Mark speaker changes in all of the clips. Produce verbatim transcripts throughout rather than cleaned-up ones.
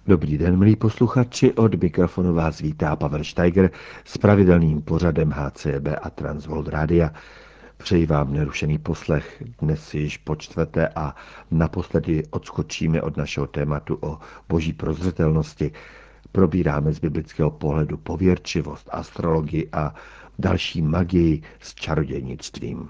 Speaker 1: Dobrý den, milí posluchači, od mikrofonu vás vítá Pavel Steiger s pravidelným pořadem H C B a Transworld Rádia. Přeji vám nerušený poslech, dnes již po čtvrté a naposledy odskočíme od našeho tématu o boží prozřetelnosti. Probíráme z biblického pohledu pověrčivost, astrologii a další magii s čarodějnictvím.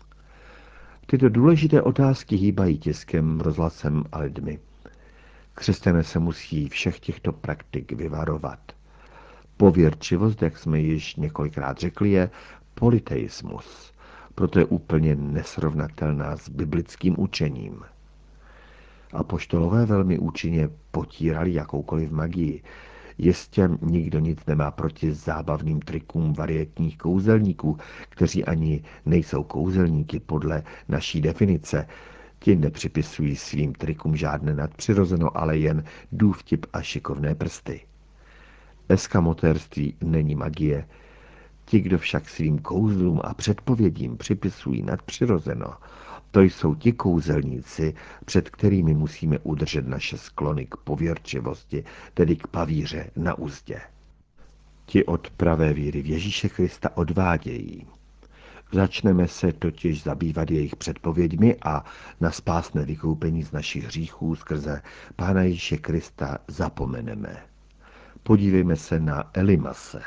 Speaker 1: Tyto důležité otázky hýbají tiskem, rozhlasem a lidmi. Křesťané se musí všech těchto praktik vyvarovat. Pověrčivost, jak jsme již několikrát řekli, je polyteismus. Proto je úplně nesrovnatelná s biblickým učením. Apoštolové velmi účinně potírali jakoukoliv magii. Jistě nikdo nic nemá proti zábavným trikům varietních kouzelníků, kteří ani nejsou kouzelníky podle naší definice. Ti nepřipisují svým trikům žádné nadpřirozeno, ale jen důvtip a šikovné prsty. Eskamotérství není magie. Ti, kdo však svým kouzlům a předpovědím připisují nadpřirozeno, to jsou ti kouzelníci, před kterými musíme udržet naše sklony k pověrčivosti, tedy k pavíře na úzdě. Ti od pravé víry v Ježíše Krista odvádějí. Začneme se totiž zabývat jejich předpověďmi a na spásné vykoupení z našich hříchů skrze Pána Ježíše Krista zapomeneme. Podívejme se na Elimase.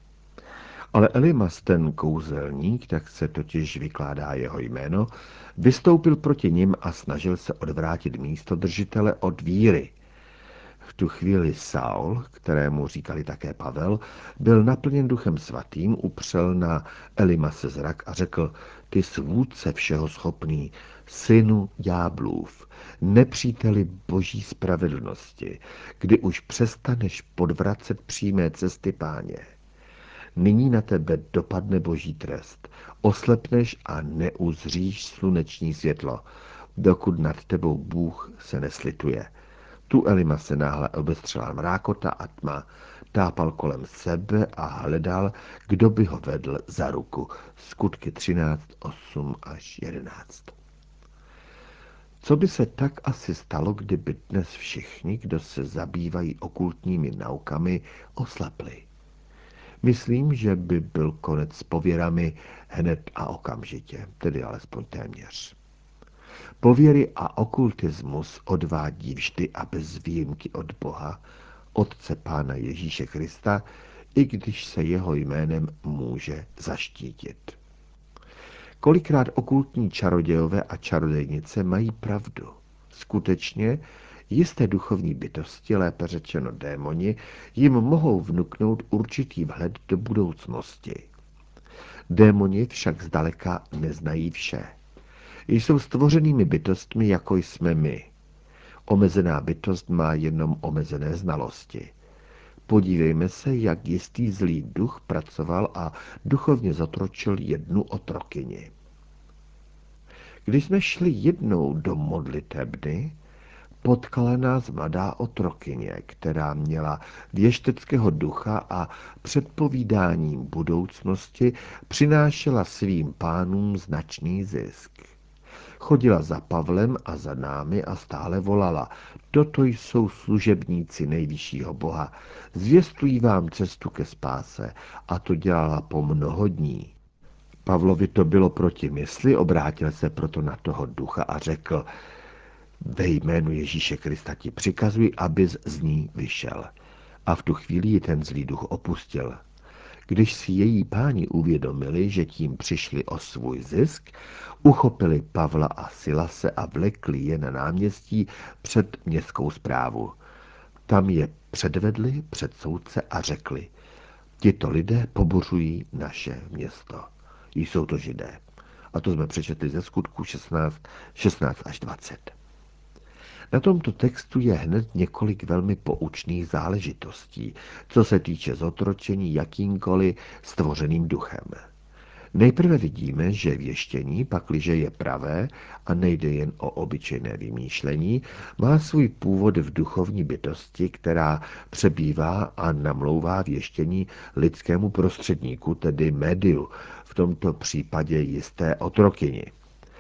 Speaker 1: Ale Elimas, ten kouzelník, tak se totiž vykládá jeho jméno, vystoupil proti nim a snažil se odvrátit místodržitele od víry. V tu chvíli Saul, kterému říkali také Pavel, byl naplněn duchem svatým, upřel na Elimase zrak a řekl: Ty svůdce všeho schopný, synu ďáblův, nepříteli boží spravedlnosti, kdy už přestaneš podvracet přímé cesty Páně. Nyní na tebe dopadne boží trest. Oslepneš a neuzříš sluneční světlo, dokud nad tebou Bůh se neslituje. Tu Elima se náhle obestřela mrákota a tma, tápal kolem sebe a hledal, kdo by ho vedl za ruku. Skutky třináct, osm až jedenáct. Co by se tak asi stalo, kdyby dnes všichni, kdo se zabývají okultními naukami, oslepli? Myslím, že by byl konec s pověrami hned a okamžitě, tedy alespoň téměř. Pověry a okultismus odvádí vždy a bez výjimky od Boha, Otce Pána Ježíše Krista, i když se jeho jménem může zaštítit. Kolikrát okultní čarodějové a čarodějnice mají pravdu. Skutečně, jisté duchovní bytosti, lépe řečeno démoni, jim mohou vnuknout určitý vhled do budoucnosti. Démoni však zdaleka neznají vše. Jsou stvořenými bytostmi, jako jsme my. Omezená bytost má jenom omezené znalosti. Podívejme se, jak jistý zlý duch pracoval a duchovně zotročil jednu otrokyni. Když jsme šli jednou do modlitebny, potkala nás mladá otrokyně, která měla věšteckého ducha a předpovídáním budoucnosti přinášela svým pánům značný zisk. Chodila za Pavlem a za námi a stále volala: Toto jsou služebníci nejvyššího Boha, zvěstují vám cestu ke spáse, a to dělala po mnoho dní. Pavlovi to bylo proti mysli, obrátil se proto na toho ducha a řekl: Ve jménu Ježíše Krista ti přikazuji, abys z ní vyšel. A v tu chvíli ji ten zlý duch opustil. Když si její páni uvědomili, že tím přišli o svůj zisk, uchopili Pavla a Silase a vlekli je na náměstí před městskou správu. Tam je předvedli před soudce a řekli: Tito lidé pobořují naše město. Jsou to Židé. A to jsme přečetli ze Skutků šestnáct, šestnáct až dvacet. Na tomto textu je hned několik velmi poučných záležitostí, co se týče zotročení jakýmkoliv stvořeným duchem. Nejprve vidíme, že věštění, pakliže je pravé a nejde jen o obyčejné vymýšlení, má svůj původ v duchovní bytosti, která přebývá a namlouvá věštění lidskému prostředníku, tedy médiu, v tomto případě jisté otrokyni.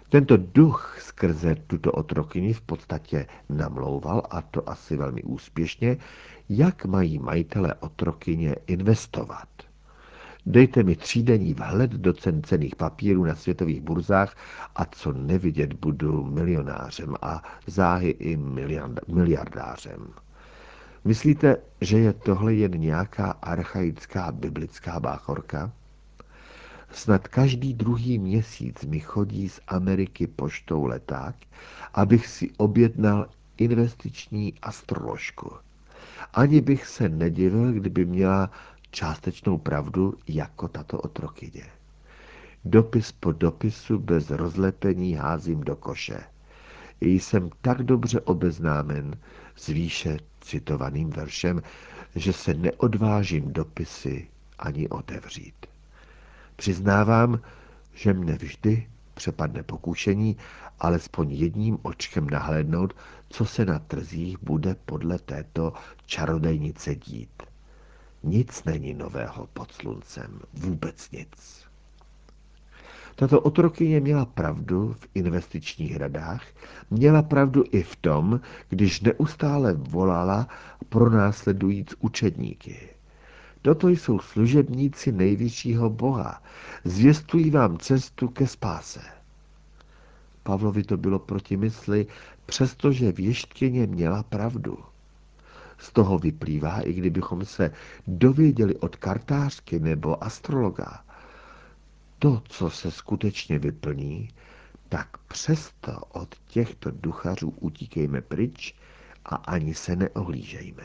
Speaker 1: Tento duch skrze tuto otrokyni v podstatě namlouval, a to asi velmi úspěšně, jak mají majitelé otrokyně investovat. Dejte mi třídenní vhled do cen cenných papírů na světových burzách a co nevidět, budu milionářem a záhy i miliardářem. Myslíte, že je tohle jen nějaká archaická biblická báchorka? Snad každý druhý měsíc mi chodí z Ameriky poštou leták, abych si objednal investiční astroložku. Ani bych se nedivil, kdyby měla částečnou pravdu jako tato otrokyně. Dopis po dopisu bez rozlepení házím do koše. Jsem tak dobře obeznámen s výše citovaným veršem, že se neodvážím dopisy ani otevřít. Přiznávám, že mne vždy přepadne pokušení alespoň jedním očkem nahlédnout, co se na trzích bude podle této čarodejnice dít. Nic není nového pod sluncem, vůbec nic. Tato otrokyně měla pravdu v investičních radách, měla pravdu i v tom, když neustále volala pronásledujíc učedníky. Toto jsou služebníci nejvyššího Boha, zvěstují vám cestu ke spáse. Pavlovi to bylo proti mysli, přestože věštkyně měla pravdu. Z toho vyplývá, i kdybychom se dověděli od kartářky nebo astrologa, to, co se skutečně vyplní, tak přesto od těchto duchařů utíkejme pryč a ani se neohlížejme.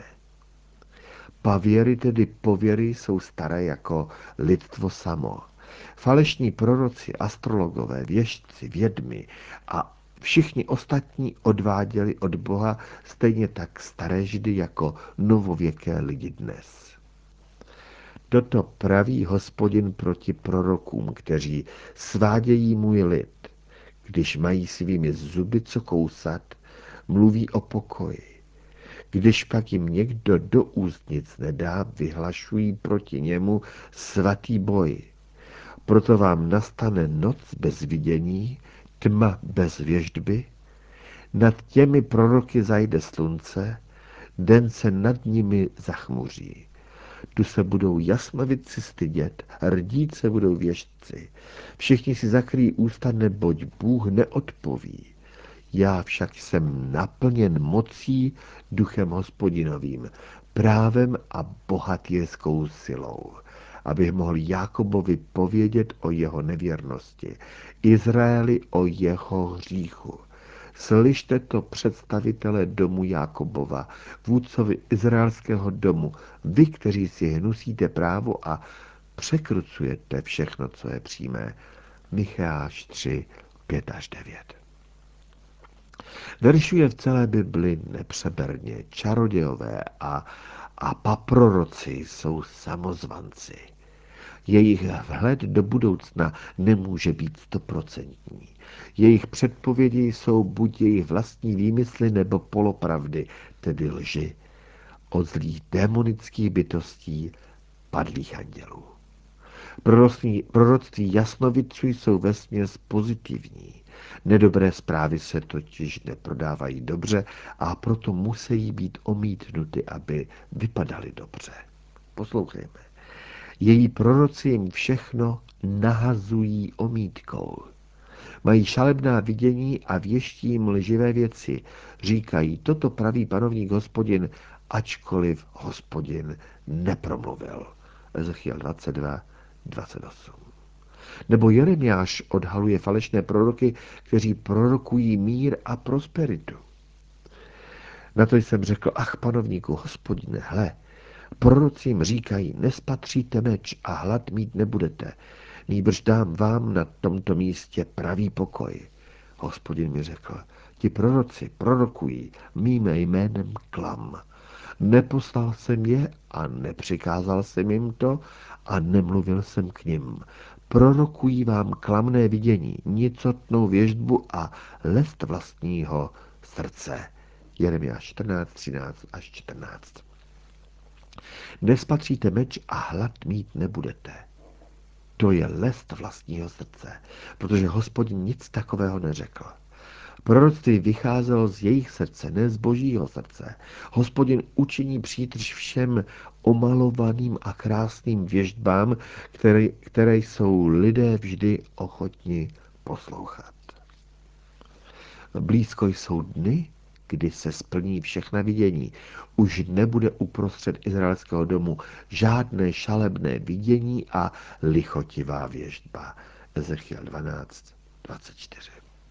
Speaker 1: Pavěry, tedy pověry, jsou staré jako lidstvo samo. Falešní proroci, astrologové, věštci, vědmy a všichni ostatní odváděli od Boha stejně tak staré židy jako novověké lidi dnes. Toto praví Hospodin proti prorokům, kteří svádějí můj lid, když mají svými zuby co kousat, mluví o pokoji. Když pak jim někdo do úst nic nedá, vyhlašují proti němu svatý boj. Proto vám nastane noc bez vidění, tma bez věštby, nad těmi proroky zajde slunce, den se nad nimi zachmuří. Tu se budou jasnovidci stydět, rdít se budou věštci. Všichni si zakryjí ústa, neboť Bůh neodpoví. Já však jsem naplněn mocí duchem Hospodinovým, právem a bohatyrskou silou, abych mohl Jákobovi povědět o jeho nevěrnosti, Izraeli o jeho hříchu. Slyšte to, představitelé domu Jákobova, vůdcovi izraelského domu, vy, kteří si hnusíte právo a překrucujete všechno, co je přímé. Micheáš tři, pět až devět. Veršů je v celé Bibli nepřeberně, čarodějové a, a paproroci jsou samozvanci. Jejich vhled do budoucna nemůže být stoprocentní. Jejich předpovědi jsou buď jejich vlastní výmysly nebo polopravdy, tedy lži, od zlých démonických bytostí padlých andělů. Proroctví, proroctví jasnovidců jsou vesměs pozitivní. Nedobré zprávy se totiž neprodávají dobře a proto musí být omítnuty, aby vypadaly dobře. Poslouchejme. Její proroci jim všechno nahazují omítkou. Mají šalebná vidění a věští jim lživé věci. Říkají, toto praví panovník Hospodin, ačkoliv Hospodin nepromluvil. Ezechiel dvacet dva, dvacet osm. Nebo Jeremiáš odhaluje falešné proroky, kteří prorokují mír a prosperitu. Na to jsem řekl, ach panovníku Hospodine, hle, proroci jim říkají, nespatříte meč a hlad mít nebudete, nýbrž dám vám na tomto místě pravý pokoj. Hospodin mi řekl, ti proroci prorokují mým jménem klam. Neposlal jsem je a nepřikázal jsem jim to a nemluvil jsem k nim. Prorokují vám klamné vidění, nicotnou věštbu a lest vlastního srdce. Jeremiáš čtrnáct, třináct až čtrnáct. Nespatříte meč a hlad mít nebudete. To je lest vlastního srdce, protože Hospodin nic takového neřekl. Proroctví vycházelo z jejich srdce, ne z božího srdce. Hospodin učiní přítrž všem omalovaným a krásným věštbám, které, které jsou lidé vždy ochotni poslouchat. Blízko jsou dny, kdy se splní všechna vidění. Už nebude uprostřed izraelského domu žádné šalebné vidění a lichotivá věštba. Ezechiel dvanáct dvacet čtyři.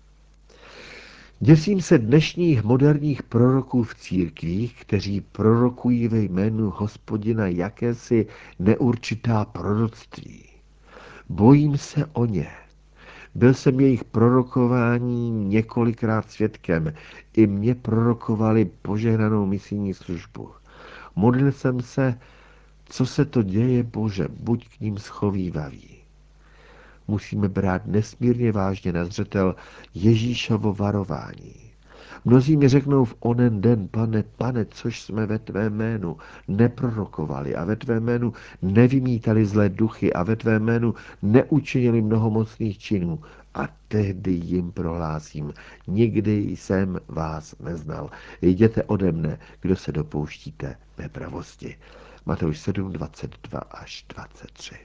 Speaker 1: Děsím se dnešních moderních proroků v církvích, kteří prorokují ve jménu Hospodina jakési neurčitá proroctví. Bojím se o ně. Byl jsem jejich prorokování několikrát svědkem. I mě prorokovali požehnanou misijní službu. Modlil jsem se, co se to děje, Bože, buď k ním schovívavý. Musíme brát nesmírně vážně na zřetel Ježíšovo varování. Mnozí mi řeknou v onen den, pane, pane, což jsme ve tvé jménu neprorokovali a ve tvé jménu nevymítali zlé duchy a ve tvé jménu neučinili mnohomocných činů. A tehdy jim prohlásím, nikdy jsem vás neznal. Jděte ode mne, kdo se dopouštíte nepravosti. Matouš sedm, dvacet dva až dvacet tři.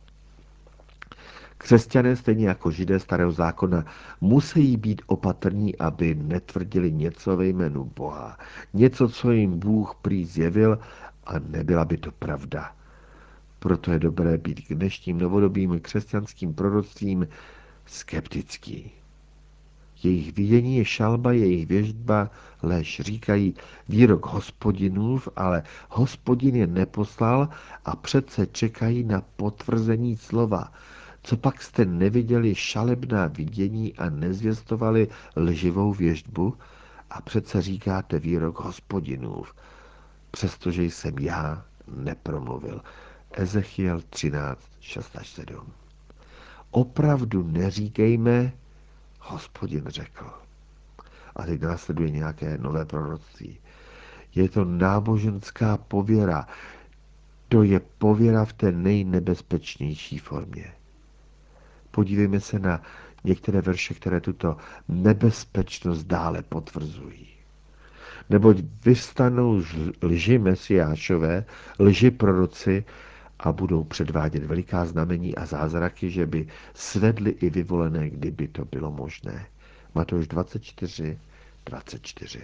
Speaker 1: Křesťané, stejně jako židé starého zákona, musí být opatrní, aby netvrdili něco ve jménu Boha. Něco, co jim Bůh prý zjevil, a nebyla by to pravda. Proto je dobré být k dnešním novodobým křesťanským proroctvím skeptický. Jejich vidění je šalba, jejich věštba, lež, říkají výrok Hospodinův, ale Hospodin je neposlal a přece čekají na potvrzení slova. Co pak jste neviděli šalebná vidění a nezvěstovali lživou věštbu? A přece říkáte výrok Hospodinův, přestože jsem já nepromluvil. Ezechiel třináct, šest až sedm. Opravdu neříkejme, Hospodin řekl. A teď následuje nějaké nové proroctví. Je to náboženská pověra. To je pověra v té nejnebezpečnější formě. Podívejme se na některé verše, které tuto nebezpečnost dále potvrzují. Neboť vyvstanou lži mesiášové, lži proroci a budou předvádět veliká znamení a zázraky, že by svedli i vyvolené, kdyby to bylo možné. Matouš dvacet čtyři, dvacet čtyři.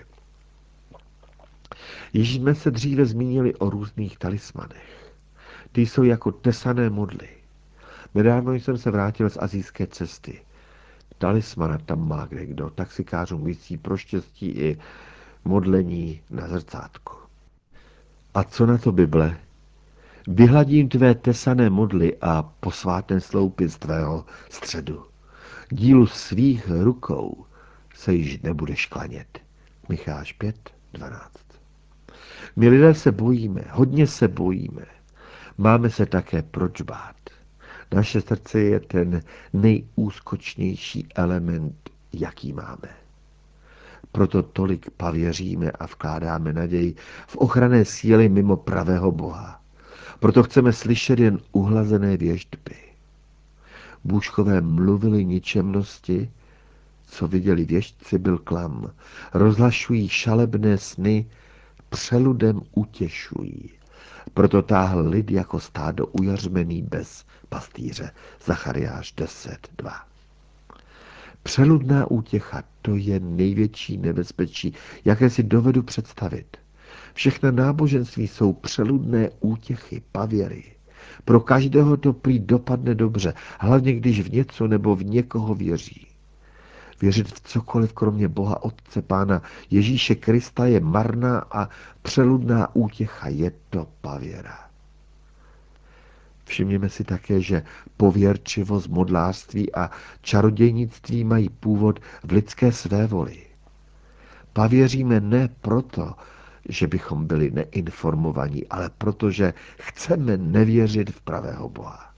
Speaker 1: Již jsme se dříve zmínili o různých talismanech. Ty jsou jako tesané modly. Nedávno jsem se vrátil z asijské cesty. Talismana tam má kde kdo. Taxikářům visí pro štěstí i modlení na zrcátku. A co na to Bible? Vyhladím tvé tesané modly a posvátné sloupy z tvého středu. Dílu svých rukou se již nebudeš klanět. Micháš pět, dvanáct. My lidé se bojíme, hodně se bojíme. Máme se také proč bát. Naše srdce je ten nejúskočnější element, jaký máme. Proto tolik pavěříme a vkládáme naději v ochranné síly mimo pravého Boha. Proto chceme slyšet jen uhlazené věštby. Bůžkové mluvili ničemnosti, co viděli věštci, byl klam. Rozhlašují šalebné sny, přeludem utěšují. Proto táhl lid jako stádo ujařmený bez pastýře. Zachariáš deset, dva. Přeludná útěcha, to je největší nebezpečí, jaké si dovedu představit. Všechna náboženství jsou přeludné útěchy, pavěry. Pro každého to prý dopadne dobře, hlavně když v něco nebo v někoho věří. Věřit v cokoliv kromě Boha Otce Pána Ježíše Krista je marná a přeludná útěcha, je to pavěra. Všimněme si také, že pověrčivost, modlářství a čarodějnictví mají původ v lidské svévoli. Pavěříme ne proto, že bychom byli neinformovaní, ale protože chceme nevěřit v pravého Boha.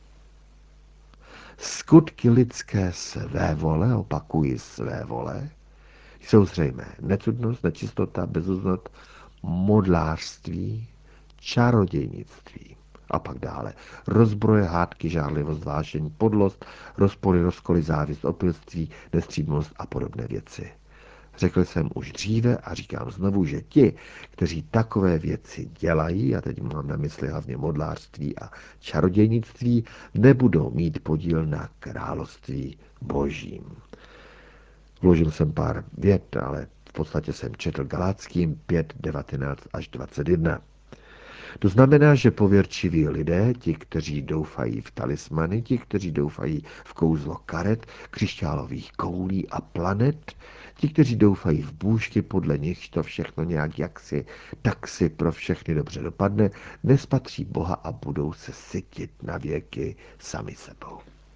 Speaker 1: Skutky lidské svévole, opakuji svévole, jsou zřejmé. Necudnost, nečistota, bezuznot, modlářství, čarodějnictví. A pak dále. Rozbroje, hádky, žárlivost, vášeň, podlost, rozpory, rozkoly, závist, opilství, nestřídmost a podobné věci. Řekl jsem už dříve a říkám znovu, že ti, kteří takové věci dělají, a teď mám na mysli hlavně modlářství a čarodějnictví, nebudou mít podíl na království božím. Vložil jsem pár vět, ale v podstatě jsem četl Galackým pět, devatenáct až dvacet jedna. To znamená, že pověrčiví lidé, ti, kteří doufají v talismany, ti, kteří doufají v kouzlo karet, křišťálových koulí a planet, ti, kteří doufají v bůžky, podle nichž to všechno nějak jaksi, tak si pro všechny dobře dopadne, nespatří Boha a budou se sytit na věky sami sebou.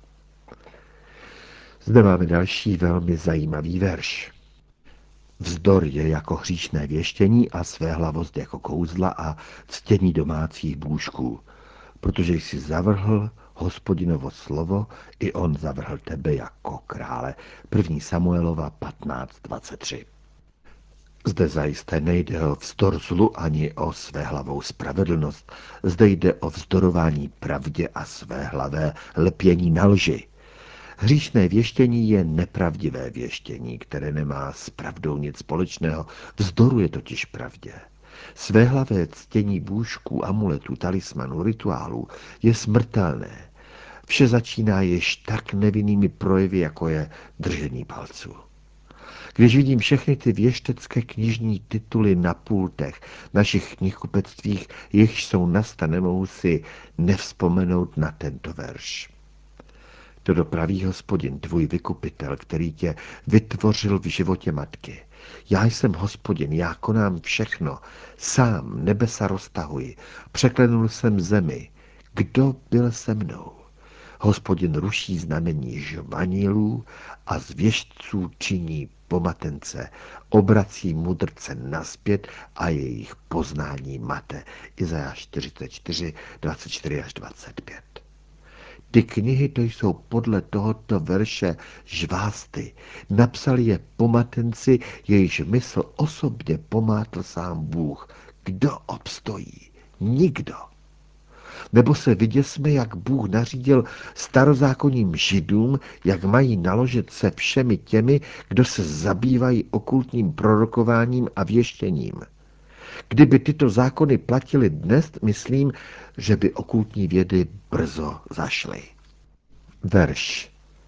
Speaker 1: Zde máme další velmi zajímavý verš. Vzdor je jako hříšné věštění a svéhlavost jako kouzla a ctění domácích bůžků, protože jsi zavrhl Hospodinovo slovo, i on zavrhl tebe jako krále. první Samuelova patnáct dvacet tři. Zde zajisté nejde o vzdor zlu ani o svéhlavou spravedlnost. Zde jde o vzdorování pravdě a svéhlavé lpění na lži. Hříšné věštění je nepravdivé věštění, které nemá s pravdou nic společného, vzdoruje totiž pravdě. Svéhlavé ctění bůžků, amuletů, talismanů, rituálů je smrtelné. Vše začíná již tak nevinnými projevy, jako je držení palců. Když vidím všechny ty věštecké knižní tituly na pultech našich knihkupectvích, jichž jsou nasta, nemohu si nevzpomenout na tento verš. To dopraví Hospodin, tvůj vykupitel, který tě vytvořil v životě matky. Já jsem Hospodin, já konám všechno, sám nebesa roztahuji, překlenul jsem zemi. Kdo byl se mnou? Hospodin ruší znamení žvanilů a z věštců činí pomatence, obrací mudrce nazpět a jejich poznání mate. Izajáš čtyřicet čtyři, dvacet čtyři až dvacet pět. Ty knihy to jsou podle tohoto verše žvásty. Napsali je pomatenci, jejíž mysl osobně pomátl sám Bůh. Kdo obstojí? Nikdo. Nebo se vyděsme, jak Bůh nařídil starozákonním židům, jak mají naložit se všemi těmi, kdo se zabývají okultním prorokováním a věštěním. Kdyby tyto zákony platily dnes, myslím, že by okultní vědy brzo zašly. Verš.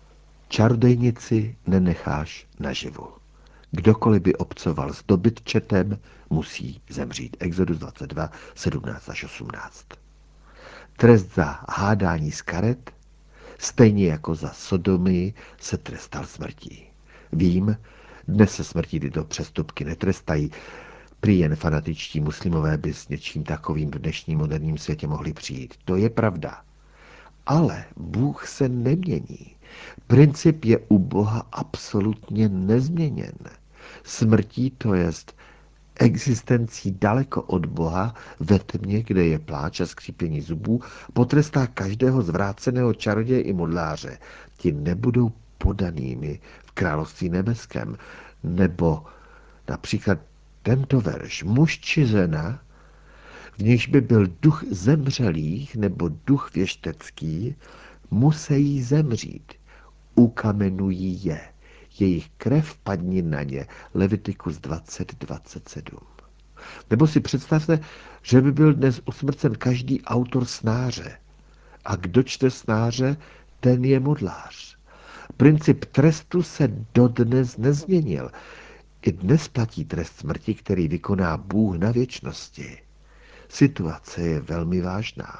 Speaker 1: Čarodejnici nenecháš naživu. Kdokoliv by obcoval s dobytčetem, musí zemřít. Exodus dvacet dva, sedmnáct až osmnáct. Trest za hádání z karet, stejně jako za sodomii, se trestal smrtí. Vím, dnes se smrtí tyto přestupky netrestají, prý jen fanatičtí muslimové by s něčím takovým v dnešním moderním světě mohli přijít. To je pravda. Ale Bůh se nemění. Princip je u Boha absolutně nezměněn. Smrtí, to jest existencí daleko od Boha, ve tmě, kde je pláč a skřípění zubů, potrestá každého zvráceného čaroděje i modláře. Ti nebudou podanými v království nebeském. Nebo například tento verš. Muž či žena, v nichž by byl duch zemřelých nebo duch věštecký, musí zemřít. Ukamenují je. Jejich krev padni na ně. Levitikus dvacet dvacet sedm. Nebo si představte, že by byl dnes usmrcen každý autor snáře. A kdo čte snáře, ten je modlář. Princip trestu se dodnes nezměnil. I dnes platí trest smrti, který vykoná Bůh na věčnosti. Situace je velmi vážná.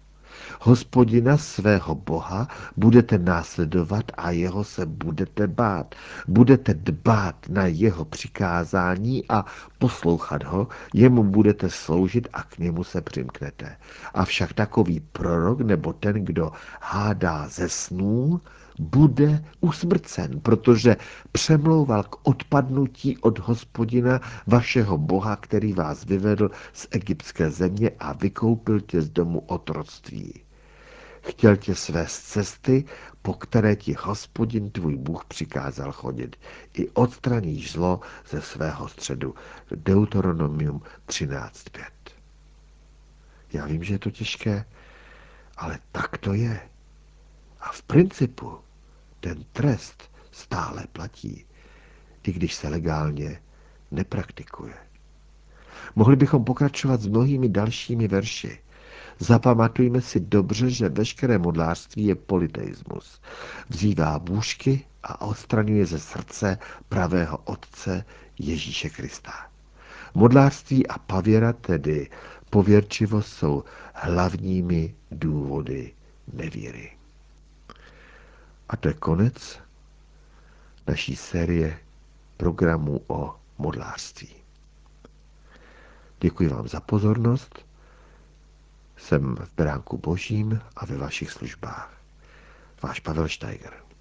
Speaker 1: Hospodina svého Boha budete následovat a jeho se budete bát. Budete dbát na jeho přikázání a poslouchat ho, jemu budete sloužit a k němu se přimknete. Avšak takový prorok nebo ten, kdo hádá ze snů, bude usmrcen, protože přemlouval k odpadnutí od Hospodina vašeho Boha, který vás vyvedl z egyptské země a vykoupil tě z domu otroctví. Chtěl tě svést z cesty, po které ti Hospodin tvůj Bůh přikázal chodit. I odstraníš zlo ze svého středu. Deuteronomium třináct pět. Já vím, že je to těžké, Ale tak to je. A v principu ten trest stále platí, i když se legálně nepraktikuje. Mohli bychom pokračovat s mnohými dalšími verši. Zapamatujme si dobře, že veškeré modlářství je polyteismus. Vzývá bůžky a odstraňuje ze srdce pravého Otce Ježíše Krista. Modlářství a pavěra, tedy pověrčivost, jsou hlavními důvody nevíry. A to je konec naší série programů o modlářství. Děkuji vám za pozornost. Jsem v beránku božím a ve vašich službách. Váš Pavel Steiger.